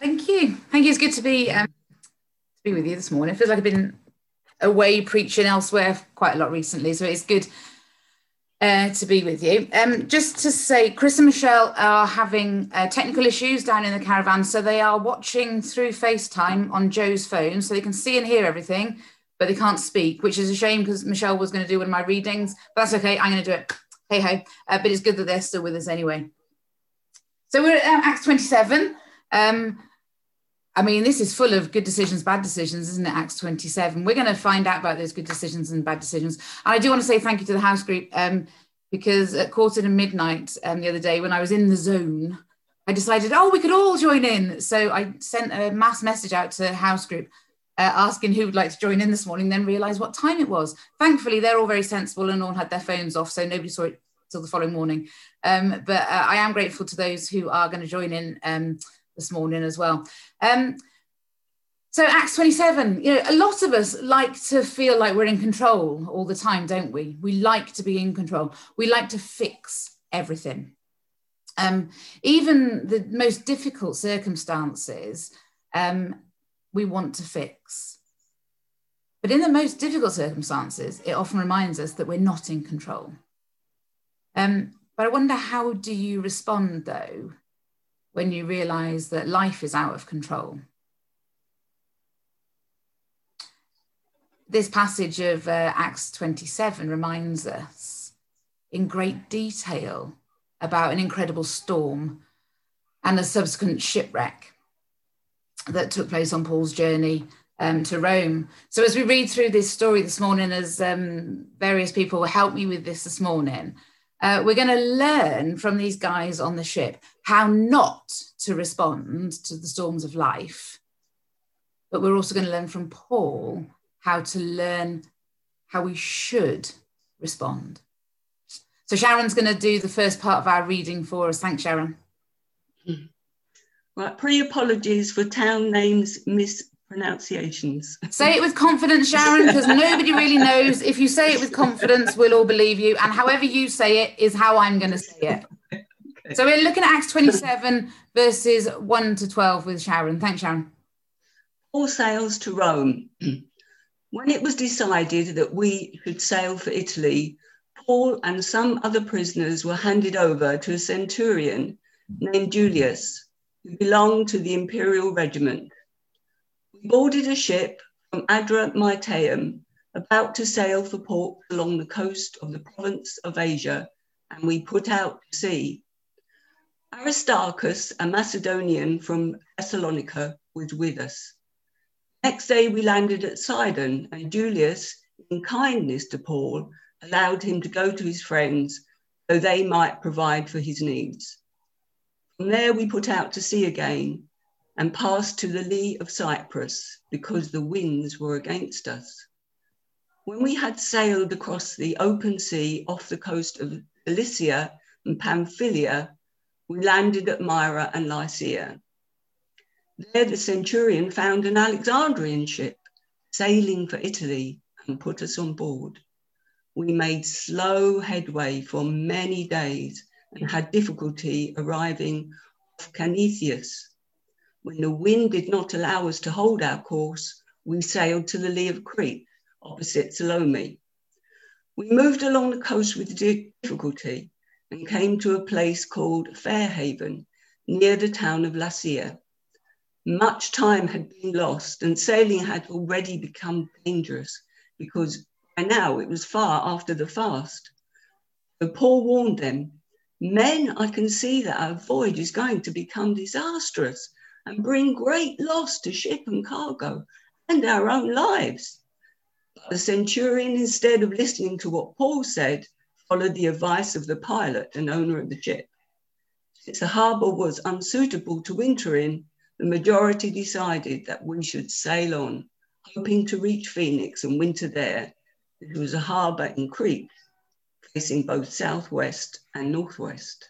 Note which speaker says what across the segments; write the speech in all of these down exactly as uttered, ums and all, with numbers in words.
Speaker 1: Thank you. Thank you. It's good to be um, to be with you this morning. It feels like I've been away preaching elsewhere quite a lot recently, so it's good uh, to be with you. Um, just to say, Chris and Michelle are having uh, technical issues down in the caravan, so they are watching through FaceTime on Joe's phone, so they can see and hear everything, but they can't speak, which is a shame because Michelle was going to do one of my readings, but that's okay. I'm going to do it. Hey ho! Uh, but it's good that they're still with us anyway. So we're at um, Acts twenty-seven. Um, I mean, this is full of good decisions, bad decisions, isn't it? Acts twenty-seven. We're going to find out about those good decisions and bad decisions. And I do want to say thank you to the house group um, because at quarter to midnight um, the other day, when I was in the zone, I decided, oh, we could all join in. So I sent a mass message out to house group uh, asking who would like to join in this morning, then realised what time it was. Thankfully, they're all very sensible and all had their phones off, so nobody saw it till the following morning. Um, but uh, I am grateful to those who are going to join in um, this morning as well. Um, so Acts twenty-seven, you know, a lot of us like to feel like we're in control all the time, don't we? We like to be in control. We like to fix everything. Um, even the most difficult circumstances, um, we want to fix. But in the most difficult circumstances, it often reminds us that we're not in control. Um, but I wonder, how do you respond, though, when you realise that life is out of control? This passage of uh, Acts twenty-seven reminds us in great detail about an incredible storm and a subsequent shipwreck that took place on Paul's journey um, to Rome. So as we read through this story this morning, as um, various people will help me with this this morning, uh, we're going to learn from these guys on the ship how not to respond to the storms of life. But we're also going to learn from Paul how to learn how we should respond. So Sharon's going to do the first part of our reading for us. Thanks, Sharon.
Speaker 2: Right, pre-apologies for town names mispronunciations.
Speaker 1: Say it with confidence, Sharon, because nobody really knows. If you say it with confidence, we'll all believe you. And however you say it is how I'm going to say it. Okay. So we're looking at Acts twenty-seven, verses one to twelve with Sharon. Thanks, Sharon.
Speaker 2: Paul sails to Rome. When it was decided that we should sail for Italy, Paul and some other prisoners were handed over to a centurion named Julius, who belonged to the imperial regiment. We boarded a ship from Adramyttium, about to sail for ports along the coast of the province of Asia, and we put out to sea. Aristarchus, a Macedonian from Thessalonica, was with us. Next day we landed at Sidon, and Julius, in kindness to Paul, allowed him to go to his friends so they might provide for his needs. From there we put out to sea again and passed to the lee of Cyprus because the winds were against us. When we had sailed across the open sea off the coast of Cilicia and Pamphylia, we landed at Myra and Lycia. There the centurion found an Alexandrian ship sailing for Italy and put us on board. We made slow headway for many days and had difficulty arriving off Canisius. When the wind did not allow us to hold our course, we sailed to the lee of Crete, opposite Salome. We moved along the coast with difficulty and came to a place called Fairhaven, near the town of Lasea. Much time had been lost and sailing had already become dangerous because by now it was far after the fast. So Paul warned them, "Men, I can see that our voyage is going to become disastrous and bring great loss to ship and cargo and our own lives." But the centurion, instead of listening to what Paul said, followed the advice of the pilot and owner of the ship. Since the harbour was unsuitable to winter in, the majority decided that we should sail on, hoping to reach Phoenix and winter there. It was a harbour in Crete, facing both southwest and northwest.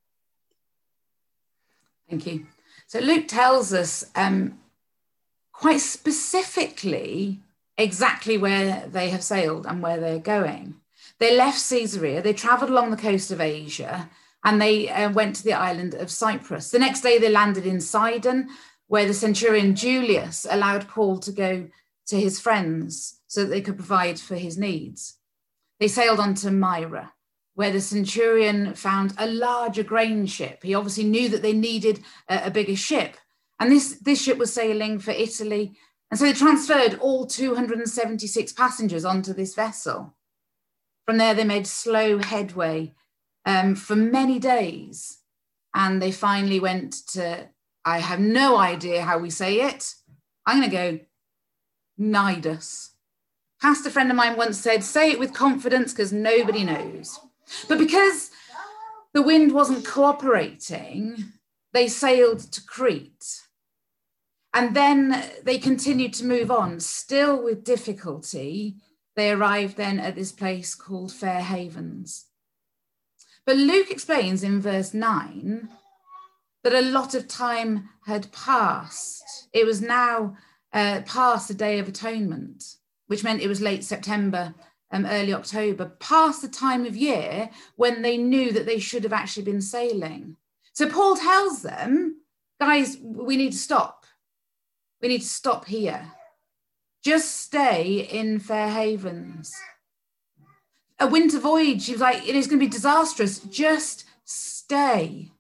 Speaker 1: Thank you. So Luke tells us um, quite specifically exactly where they have sailed and where they're going. They left Caesarea, they travelled along the coast of Asia, and they uh, went to the island of Cyprus. The next day they landed in Sidon, where the centurion Julius allowed Paul to go to his friends so that they could provide for his needs. They sailed on to Myra, where the centurion found a larger grain ship. He obviously knew that they needed a, a bigger ship. And this, this ship was sailing for Italy. And so they transferred all two hundred seventy-six passengers onto this vessel. From there, they made slow headway um, for many days. And they finally went to, I have no idea how we say it. I'm going to go Cnidus. Pastor friend of mine once said, say it with confidence because nobody knows. But because the wind wasn't cooperating, they sailed to Crete. And then they continued to move on, still with difficulty. They arrived then at this place called Fair Havens. But Luke explains in verse nine that a lot of time had passed. It was now uh, past the Day of Atonement, which meant it was late September, um, early October, past the time of year when they knew that they should have actually been sailing. So Paul tells them, guys, we need to stop. We need to stop here. Just stay in Fair Havens. A winter voyage, he was like, it is going to be disastrous. Just stay.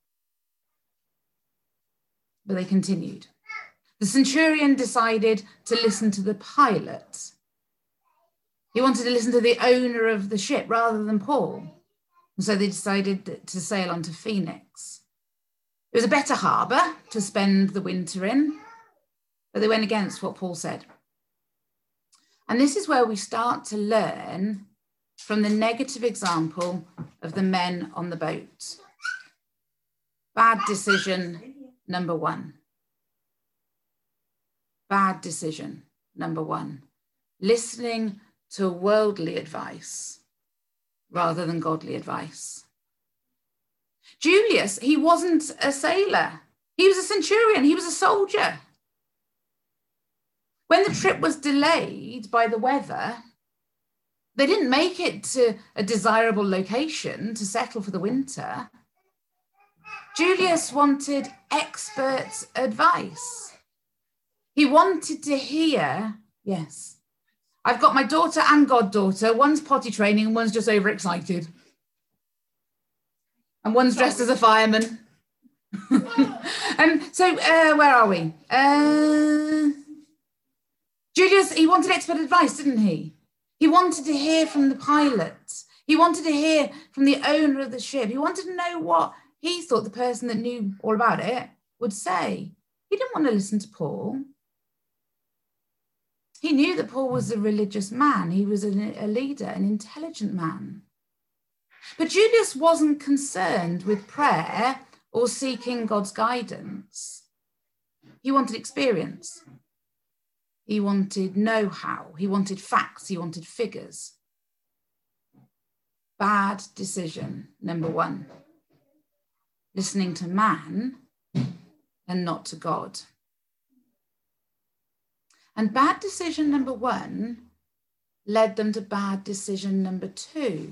Speaker 1: But they continued. The centurion decided to listen to the pilot. He wanted to listen to the owner of the ship rather than Paul. And so they decided to sail on to Phoenix. It was a better harbour to spend the winter in, but they went against what Paul said. And this is where we start to learn from the negative example of the men on the boat. Bad decision number one. Bad decision number one. Listening to worldly advice rather than godly advice. Julius, he wasn't a sailor. He was a centurion. He was a soldier. When the trip was delayed by the weather, they didn't make it to a desirable location to settle for the winter. Julius wanted expert advice. He wanted to hear, yes, I've got my daughter and goddaughter. One's potty training and one's just overexcited. And one's dressed as a fireman. um, so uh, where are we? Uh, Julius, he wanted expert advice, didn't he? He wanted to hear from the pilot. He wanted to hear from the owner of the ship. He wanted to know what he thought the person that knew all about it would say. He didn't want to listen to Paul. He knew that Paul was a religious man. He was a, a leader, an intelligent man. But Julius wasn't concerned with prayer or seeking God's guidance. He wanted experience. He wanted know-how. He wanted facts. He wanted figures. Bad decision, number one. Listening to man and not to God. And bad decision number one led them to bad decision number two.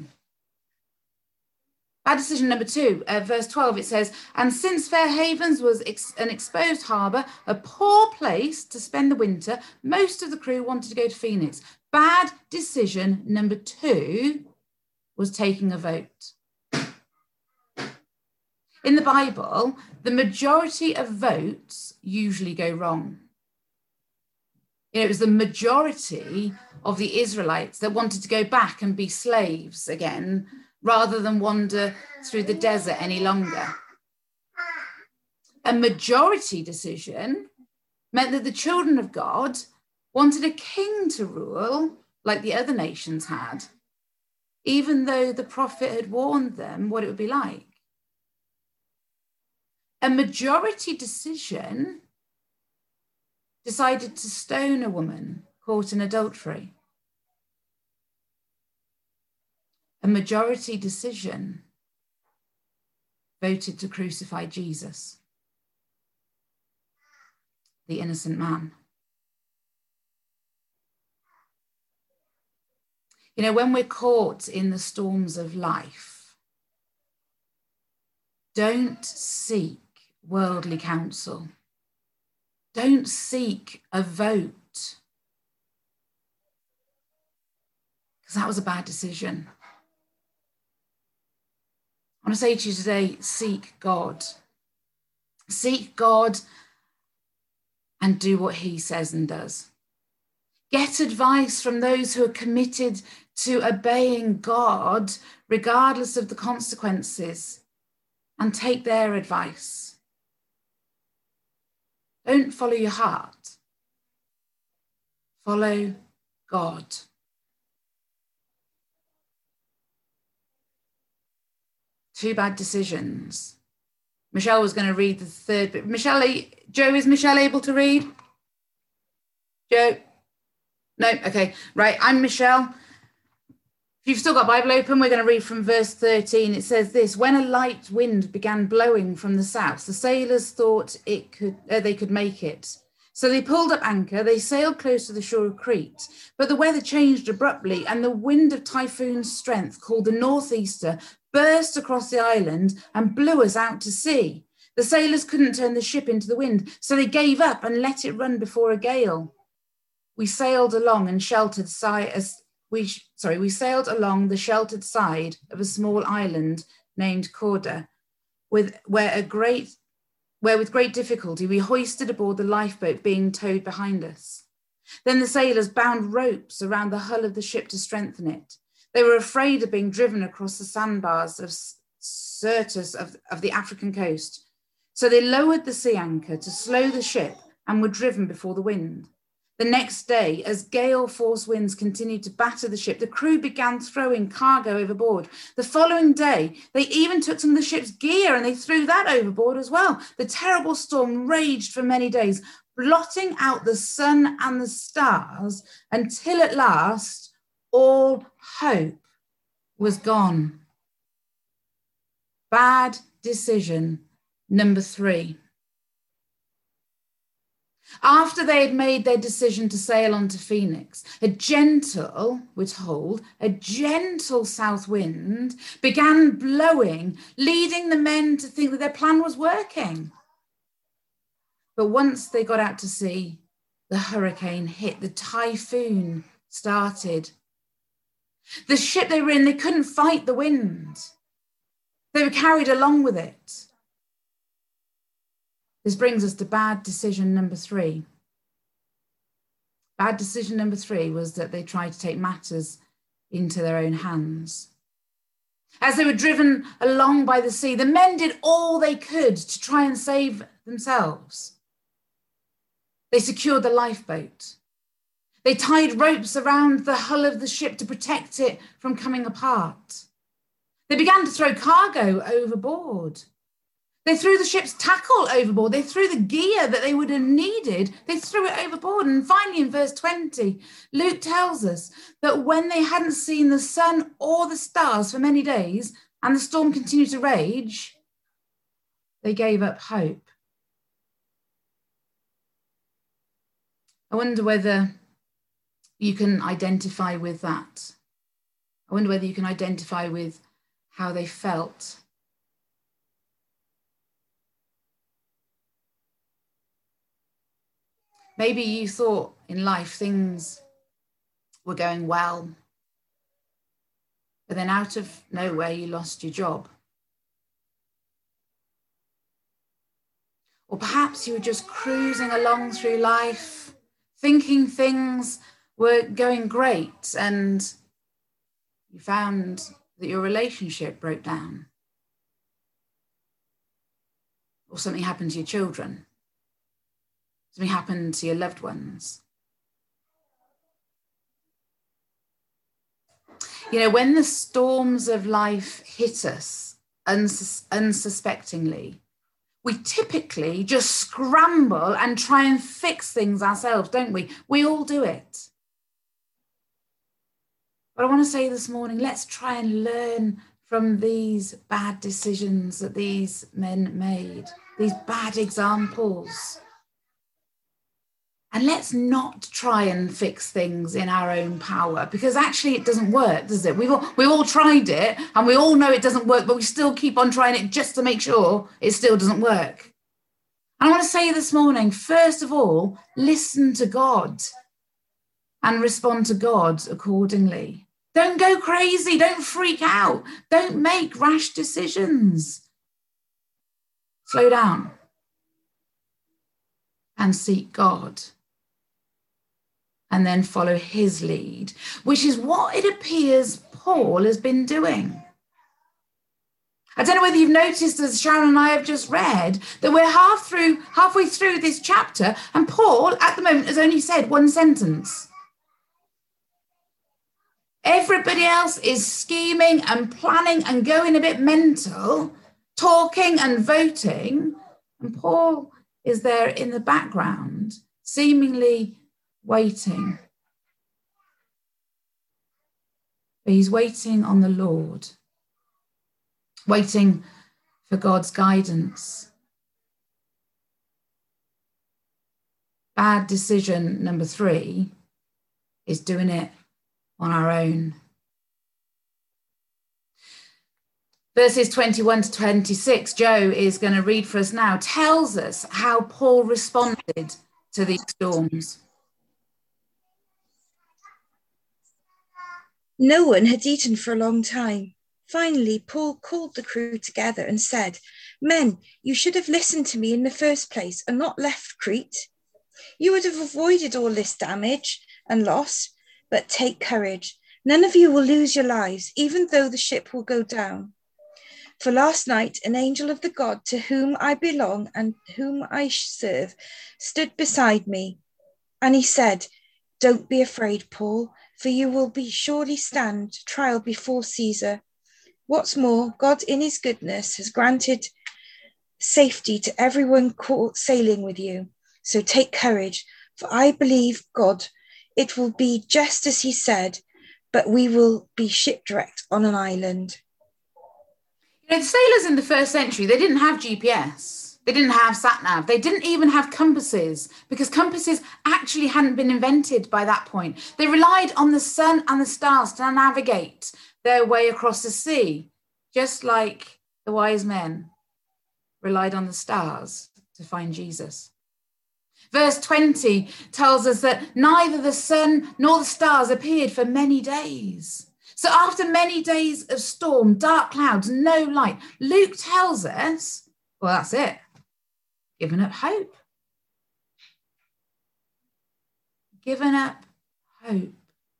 Speaker 1: Bad decision number two, uh, verse twelve, it says, and since Fair Havens was ex- an exposed harbour, a poor place to spend the winter, most of the crew wanted to go to Phoenix. Bad decision number two was taking a vote. In the Bible, the majority of votes usually go wrong. You know, it was the majority of the Israelites that wanted to go back and be slaves again, rather than wander through the desert any longer. A majority decision meant that the children of God wanted a king to rule like the other nations had, even though the prophet had warned them what it would be like. A majority decision decided to stone a woman caught in adultery. A majority decision voted to crucify Jesus, the innocent man. You know, when we're caught in the storms of life, don't seek worldly counsel. Don't seek a vote, because that was a bad decision. I want to say to you today, seek God. Seek God and do what he says and does. Get advice from those who are committed to obeying God, regardless of the consequences, and take their advice. Don't follow your heart. Follow God. Two bad decisions. Michelle was going to read the third bit. Michelle, Joe, is Michelle able to read? Joe? No? Okay. Right. I'm Michelle. If you've still got Bible open, we're going to read from verse thirteen. It says this: when a light wind began blowing from the south, the sailors thought it could, uh, they could make it. So they pulled up anchor, they sailed close to the shore of Crete, but the weather changed abruptly and the wind of typhoon strength, called the northeaster, burst across the island and blew us out to sea. The sailors couldn't turn the ship into the wind, so they gave up and let it run before a gale. We sailed along and sheltered side as we sorry, we sailed along the sheltered side of a small island named Corda, with where a great where with great difficulty we hoisted aboard the lifeboat being towed behind us. Then the sailors bound ropes around the hull of the ship to strengthen it. They were afraid of being driven across the sandbars of Syrtis of, of the African coast. So they lowered the sea anchor to slow the ship and were driven before the wind. The next day, as gale force winds continued to batter the ship, the crew began throwing cargo overboard. The following day, they even took some of the ship's gear and they threw that overboard as well. The terrible storm raged for many days, blotting out the sun and the stars until at last all hope was gone. Bad decision number three. After they had made their decision to sail on to Phoenix, a gentle, we're told, a gentle south wind began blowing, leading the men to think that their plan was working. But once they got out to sea, the hurricane hit, the typhoon started. The ship they were in, they couldn't fight the wind. They were carried along with it. This brings us to bad decision number three. Bad decision number three was that they tried to take matters into their own hands. As they were driven along by the sea, the men did all they could to try and save themselves. They secured the lifeboat. They tied ropes around the hull of the ship to protect it from coming apart. They began to throw cargo overboard. They threw the ship's tackle overboard. They threw the gear that they would have needed. They threw it overboard. And finally, in verse twenty, Luke tells us that when they hadn't seen the sun or the stars for many days and the storm continued to rage, they gave up hope. I wonder whether you can identify with that. I wonder whether you can identify with how they felt. Maybe you thought in life things were going well, but then out of nowhere you lost your job. Or perhaps you were just cruising along through life, thinking things were going great, and you found that your relationship broke down. Or something happened to your children. Something happened to your loved ones. You know, when the storms of life hit us unsus- unsuspectingly, we typically just scramble and try and fix things ourselves, don't we? We all do it. But I want to say this morning, let's try and learn from these bad decisions that these men made, these bad examples. And let's not try and fix things in our own power, because actually it doesn't work, does it? We've all, we've all tried it and we all know it doesn't work, but we still keep on trying it just to make sure it still doesn't work. And I want to say this morning, first of all, listen to God and respond to God accordingly. Don't go crazy. Don't freak out. Don't make rash decisions. Slow down and seek God. And then follow his lead, which is what it appears Paul has been doing. I don't know whether you've noticed, as Sharon and I have just read, that we're half through, halfway through this chapter, and Paul, at the moment, has only said one sentence. Everybody else is scheming and planning and going a bit mental, talking and voting, and Paul is there in the background, seemingly waiting. But he's waiting on the Lord, waiting for God's guidance. Bad decision number three is doing it on our own. Verses twenty-one to twenty-six, Joe is going to read for us now, tells us how Paul responded to these storms.
Speaker 3: No one had eaten for a long time. Finally, Paul called the crew together and said, "Men, you should have listened to me in the first place and not left Crete. You would have avoided all this damage and loss, but take courage. None of you will lose your lives, even though the ship will go down. For last night, an angel of the God to whom I belong and whom I serve stood beside me. And he said, 'Don't be afraid, Paul, for you will be surely stand trial before Caesar. What's more, God in his goodness has granted safety to everyone caught sailing with you. So take courage, for I believe God, it will be just as he said, but we will be shipwrecked on an island.'"
Speaker 1: You know, the sailors in the first century, they didn't have G P S. They didn't have sat-nav. They didn't even have compasses, because compasses actually hadn't been invented by that point. They relied on the sun and the stars to navigate their way across the sea, just like the wise men relied on the stars to find Jesus. Verse twenty tells us that neither the sun nor the stars appeared for many days. So after many days of storm, dark clouds, no light, Luke tells us, well, that's it. Given up hope. Given up hope.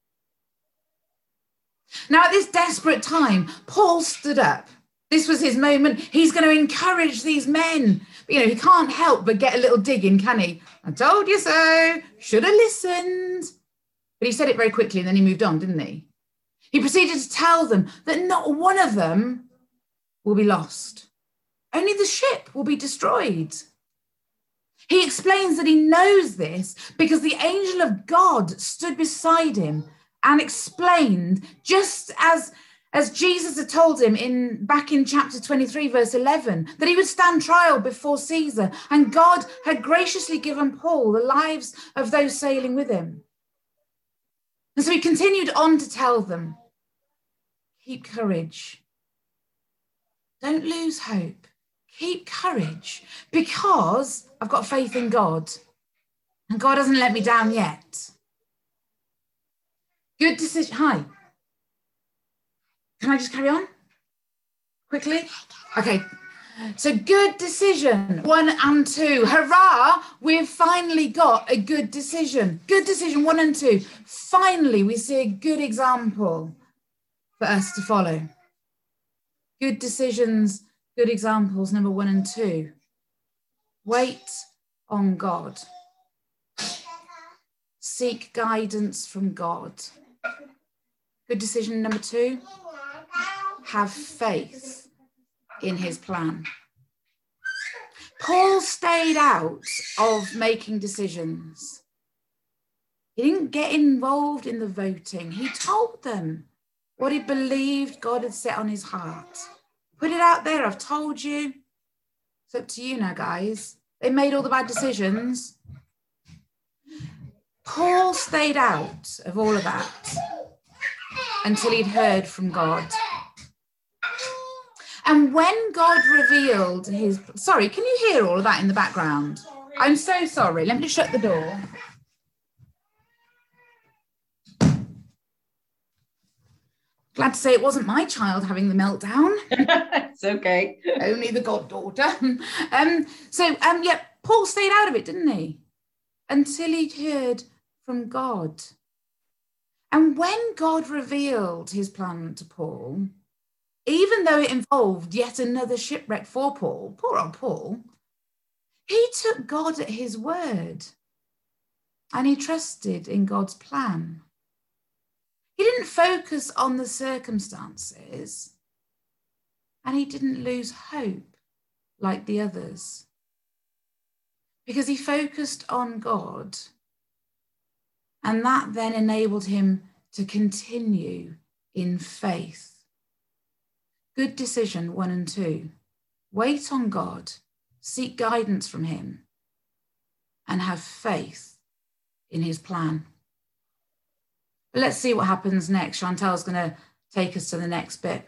Speaker 1: Now, at this desperate time, Paul stood up. This was his moment. He's going to encourage these men. But, you know, he can't help but get a little dig in, can he? I told you so. Should have listened. But he said it very quickly and then he moved on, didn't he? He proceeded to tell them that not one of them will be lost. Only the ship will be destroyed. He explains that he knows this because the angel of God stood beside him and explained, just as, as Jesus had told him in back in chapter twenty-three, verse eleven, that he would stand trial before Caesar, and God had graciously given Paul the lives of those sailing with him. And so he continued on to tell them, keep courage. Don't lose hope. Keep courage, because I've got faith in God and God hasn't let me down yet. Good decision. Hi. Can I just carry on quickly? Okay. So good decision, one and two. Hurrah, we've finally got a good decision. Good decision, one and two. Finally, we see a good example for us to follow. Good decisions, good examples, number one and two. Wait on God. Seek guidance from God. Good decision number two. Have faith in his plan. Paul stayed out of making decisions. He didn't get involved in the voting. He told them what he believed God had set on his heart. Put it out there, I've told you. It's up to you now, guys. They made all the bad decisions. Paul stayed out of all of that until he'd heard from God. And when God revealed his, sorry, can you hear all of that in the background? I'm so sorry. Let me just shut the door. Glad to say it wasn't my child having the meltdown.
Speaker 4: It's okay.
Speaker 1: Only the goddaughter. um, so, um, yeah, Paul stayed out of it, didn't he? Until he heard from God. And when God revealed his plan to Paul, even though it involved yet another shipwreck for Paul, poor old Paul, he took God at his word and he trusted in God's plan. He didn't focus on the circumstances and he didn't lose hope like the others because he focused on God, and that then enabled him to continue in faith. Good decision, one and two. Wait on God, seek guidance from him, and have faith in his plan. But let's see what happens next. Chantal's going to take us to the next bit.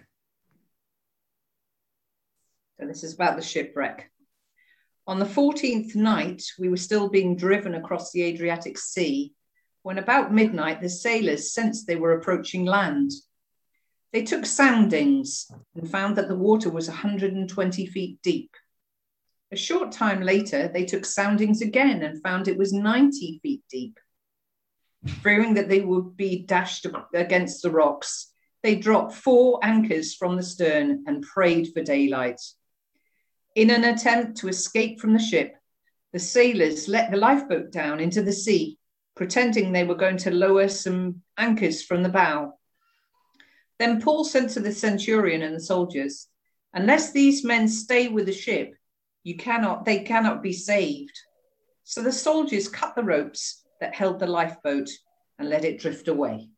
Speaker 4: So this is about the shipwreck. On the fourteenth night, we were still being driven across the Adriatic Sea when about midnight, the sailors sensed they were approaching land. They took soundings and found that the water was one hundred twenty feet deep. A short time later, they took soundings again and found it was ninety feet deep. Fearing that they would be dashed against the rocks, they dropped four anchors from the stern and prayed for daylight. In an attempt to escape from the ship, the sailors let the lifeboat down into the sea, pretending they were going to lower some anchors from the bow. Then Paul said to the centurion and the soldiers, "Unless these men stay with the ship, you cannot, they cannot be saved." So the soldiers cut the ropes that held the lifeboat and let it drift away.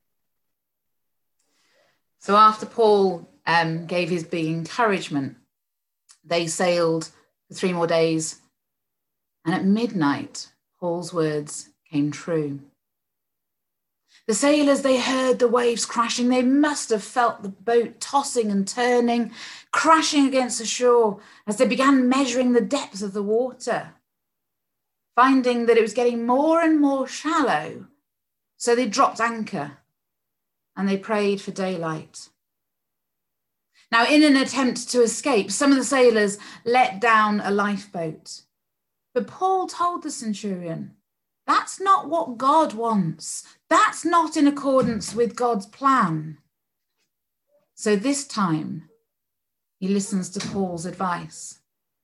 Speaker 1: So after Paul um, gave his big encouragement, they sailed for three more days. And at midnight, Paul's words came true. The sailors, they heard the waves crashing. They must have felt the boat tossing and turning, crashing against the shore as they began measuring the depth of the water, finding that it was getting more and more shallow. So they dropped anchor and they prayed for daylight. Now, in an attempt to escape, some of the sailors let down a lifeboat. But Paul told the centurion, that's not what God wants. That's not in accordance with God's plan. So this time, he listens to Paul's advice.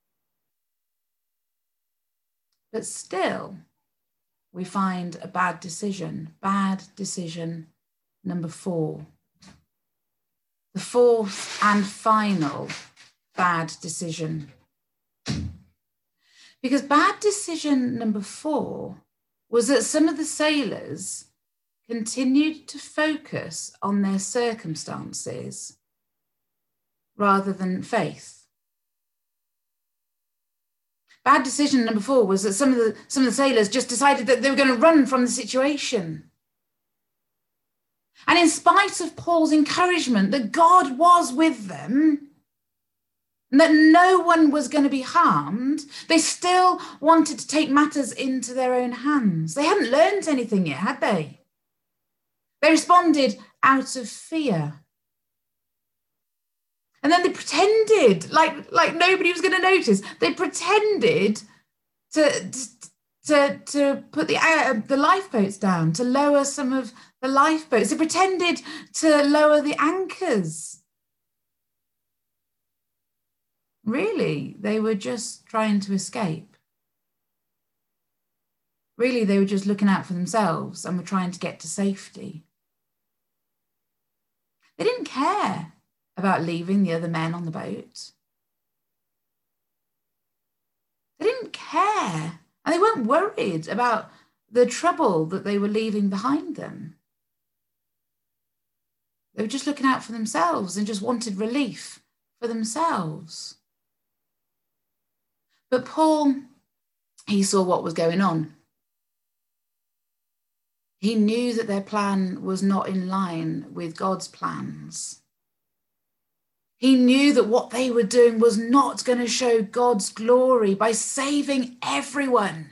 Speaker 1: But still, we find a bad decision, bad decision number four. The fourth and final bad decision. Because bad decision number four was that some of the sailors continued to focus on their circumstances rather than faith. Bad decision number four was that some of the some of the sailors just decided that they were going to run from the situation. And in spite of Paul's encouragement that God was with them, and that no one was going to be harmed, they still wanted to take matters into their own hands. They hadn't learned anything yet, had they? They responded out of fear. And then they pretended like, like nobody was going to notice. They pretended to, to, to put the, uh, the lifeboats down, to lower some of the lifeboats. They pretended to lower the anchors. Really, they were just trying to escape. Really, they were just looking out for themselves and were trying to get to safety. They didn't care about leaving the other men on the boat. They didn't care, and they weren't worried about the trouble that they were leaving behind them. They were just looking out for themselves and just wanted relief for themselves. But Paul, he saw what was going on. He knew that their plan was not in line with God's plans. He knew that what they were doing was not going to show God's glory by saving everyone.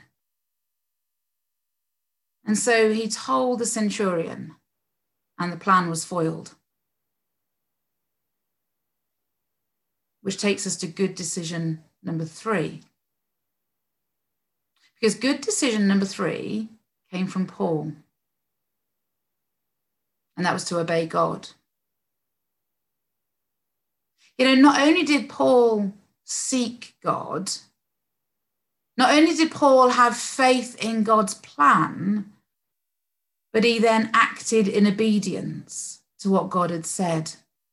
Speaker 1: And so he told the centurion, and the plan was foiled. Which takes us to good decision number three. Because good decision number three came from Paul. And that was to obey God. You know, not only did Paul seek God, not only did Paul have faith in God's plan, but he then acted in obedience to what God had said.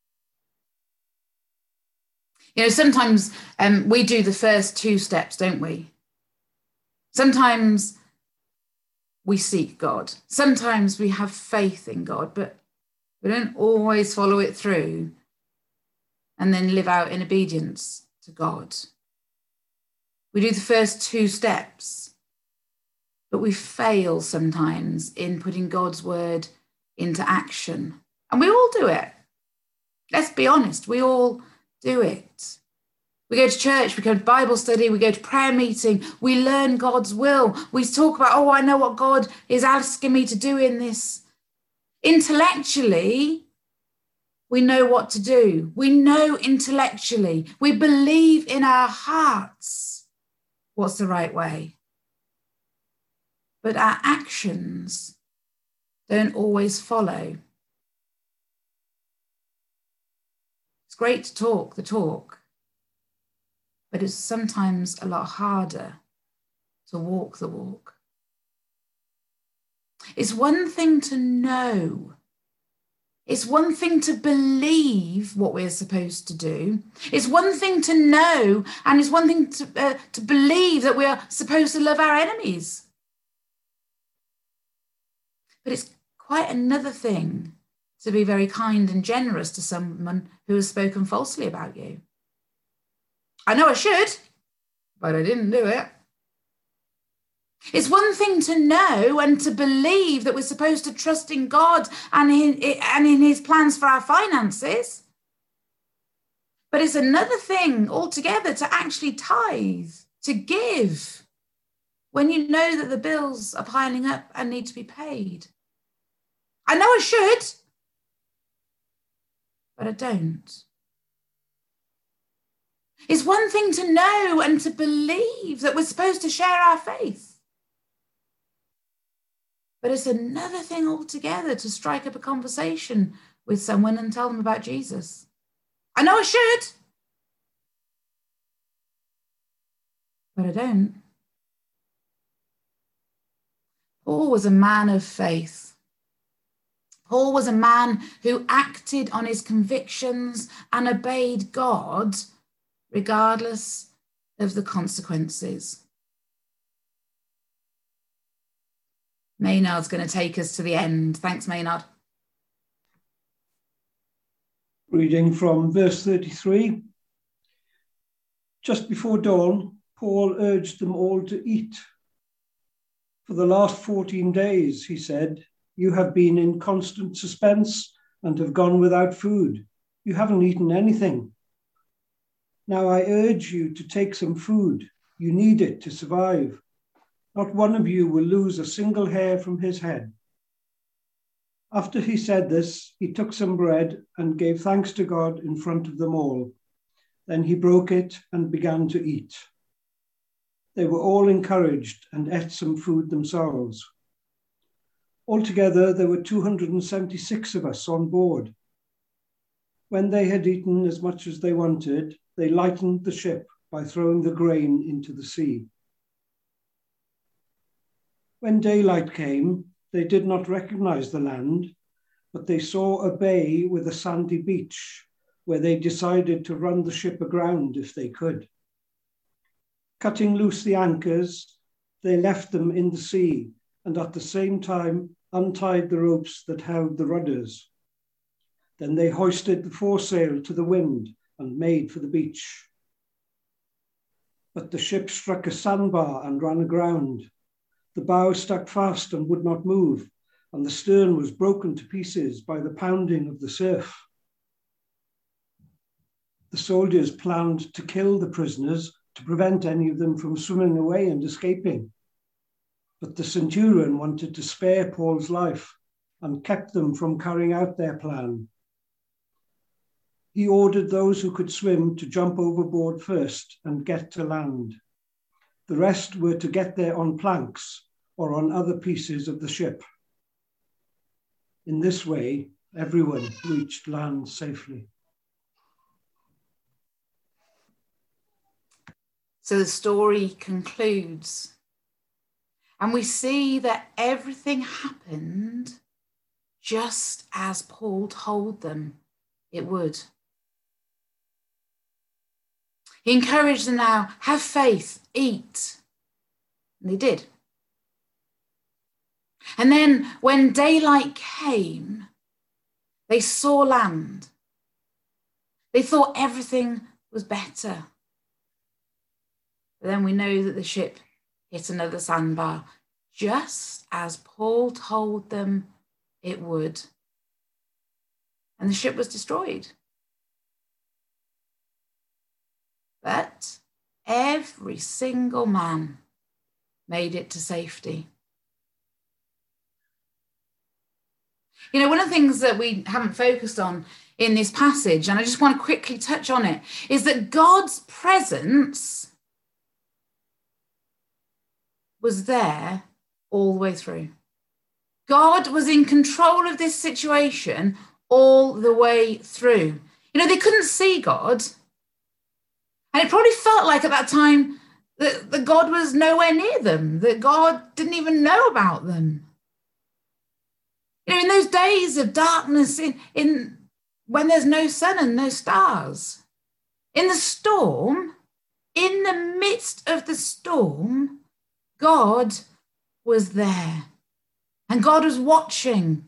Speaker 1: You know, sometimes um, we do the first two steps, don't we? Sometimes we seek God. Sometimes we have faith in God, but we don't always follow it through and then live out in obedience to God. We do the first two steps, but we fail sometimes in putting God's word into action. And we all do it. Let's be honest, we all do it. We go to church, we go to Bible study, we go to prayer meeting, we learn God's will. We talk about, oh, I know what God is asking me to do in this. Intellectually, we know what to do. We know intellectually. We believe in our hearts what's the right way. But our actions don't always follow. It's great to talk the talk, but it's sometimes a lot harder to walk the walk. It's one thing to know. It's one thing to believe what we're supposed to do. It's one thing to know, and it's one thing to, uh, to believe that we are supposed to love our enemies. But it's quite another thing to be very kind and generous to someone who has spoken falsely about you. I know I should, but I didn't do it. It's one thing to know and to believe that we're supposed to trust in God and in, and in his plans for our finances. But it's another thing altogether to actually tithe, to give, when you know that the bills are piling up and need to be paid. I know I should, but I don't. It's one thing to know and to believe that we're supposed to share our faith. But it's another thing altogether to strike up a conversation with someone and tell them about Jesus. I know I should, but I don't. Paul was a man of faith. Paul was a man who acted on his convictions and obeyed God regardless of the consequences. Maynard's going to take us to the end. Thanks, Maynard.
Speaker 5: Reading from verse thirty-three. Just before dawn, Paul urged them all to eat. For the last fourteen days, he said, you have been in constant suspense and have gone without food. You haven't eaten anything. Now I urge you to take some food. You need it to survive. Not one of you will lose a single hair from his head. After he said this, he took some bread and gave thanks to God in front of them all. Then he broke it and began to eat. They were all encouraged and ate some food themselves. Altogether, there were two hundred seventy-six of us on board. When they had eaten as much as they wanted, they lightened the ship by throwing the grain into the sea. When daylight came, they did not recognize the land, but they saw a bay with a sandy beach where they decided to run the ship aground if they could. Cutting loose the anchors, they left them in the sea and at the same time untied the ropes that held the rudders. Then they hoisted the foresail to the wind and made for the beach. But the ship struck a sandbar and ran aground. The bow stuck fast and would not move, and the stern was broken to pieces by the pounding of the surf. The soldiers planned to kill the prisoners to prevent any of them from swimming away and escaping. But the centurion wanted to spare Paul's life and kept them from carrying out their plan. He ordered those who could swim to jump overboard first and get to land. The rest were to get there on planks or on other pieces of the ship. In this way, everyone reached land safely.
Speaker 1: So the story concludes, and we see that everything happened just as Paul told them it would. He encouraged them now, have faith, eat. And they did. And then when daylight came, they saw land. They thought everything was better. But then we know that the ship hit another sandbar, just as Paul told them it would. And the ship was destroyed. But every single man made it to safety. You know, one of the things that we haven't focused on in this passage, and I just want to quickly touch on it, is that God's presence was there all the way through. God was in control of this situation all the way through. You know, they couldn't see God. And it probably felt like at that time that, that God was nowhere near them, that God didn't even know about them. You know, in those days of darkness, in, in when there's no sun and no stars, in the storm, in the midst of the storm, God was there and God was watching.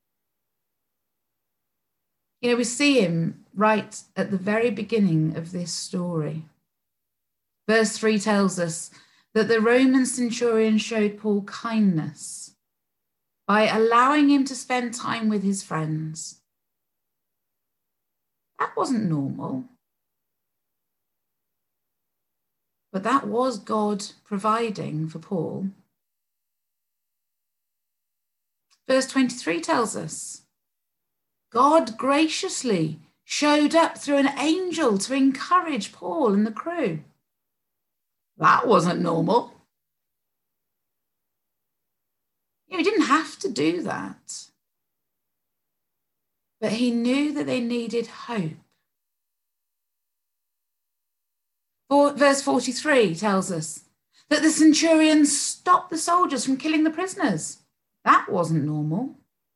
Speaker 1: You know, we see him right at the very beginning of this story. Verse three tells us that the Roman centurion showed Paul kindness by allowing him to spend time with his friends. That wasn't normal. But that was God providing for Paul. Verse twenty-three tells us, God graciously showed up through an angel to encourage Paul and the crew. That wasn't normal. You know, he didn't have to do that. But he knew that they needed hope. For, verse forty-three tells us that the centurion stopped the soldiers from killing the prisoners. That wasn't normal.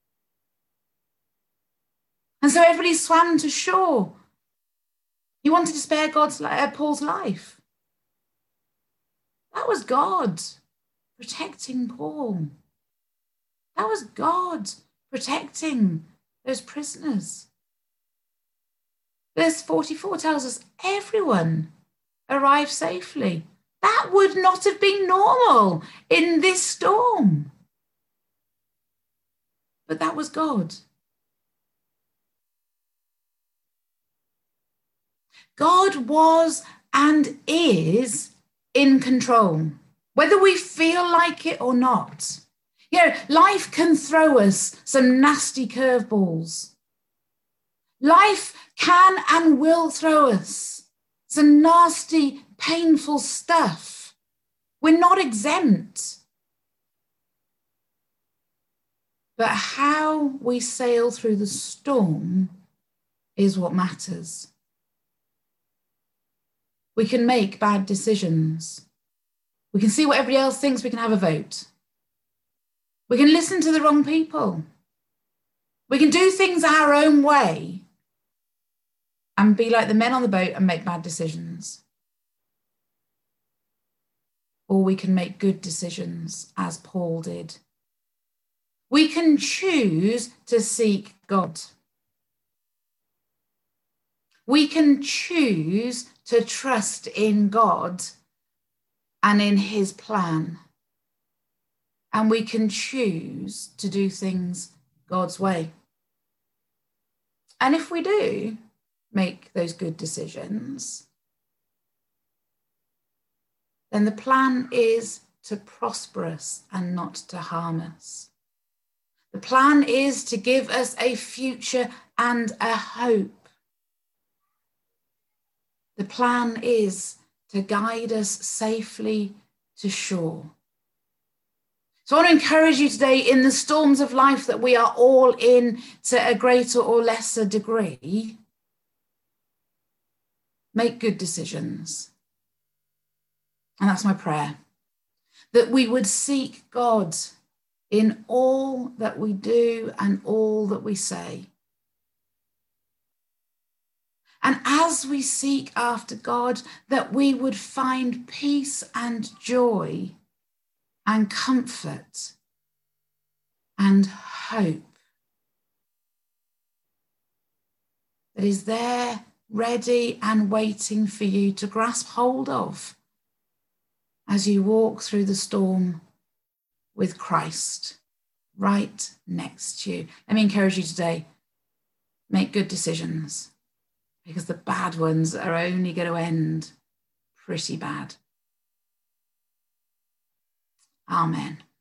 Speaker 1: And so everybody swam to shore. He wanted to spare God's, uh, Paul's life. That was God protecting Paul. That was God protecting those prisoners. Verse forty-four tells us everyone arrived safely. That would not have been normal in this storm. But that was God. God was and is in control, whether we feel like it or not. You know, life can throw us some nasty curveballs. Life can and will throw us some nasty, painful stuff. We're not exempt. But how we sail through the storm is what matters. We can make bad decisions. We can see what everybody else thinks, we can have a vote. We can listen to the wrong people. We can do things our own way and be like the men on the boat and make bad decisions. Or we can make good decisions, as Paul did. We can choose to seek God. We can choose to trust in God and in his plan. And we can choose to do things God's way. And if we do, make those good decisions, then the plan is to prosper us and not to harm us. The plan is to give us a future and a hope. The plan is to guide us safely to shore. So I want to encourage you today, in the storms of life that we are all in to a greater or lesser degree, make good decisions. And that's my prayer, that we would seek God in all that we do and all that we say. And as we seek after God, that we would find peace and joy and comfort and hope that is there, ready and waiting for you to grasp hold of as you walk through the storm with Christ right next to you. Let me encourage you today, make good decisions, because the bad ones are only going to end pretty bad. Amen.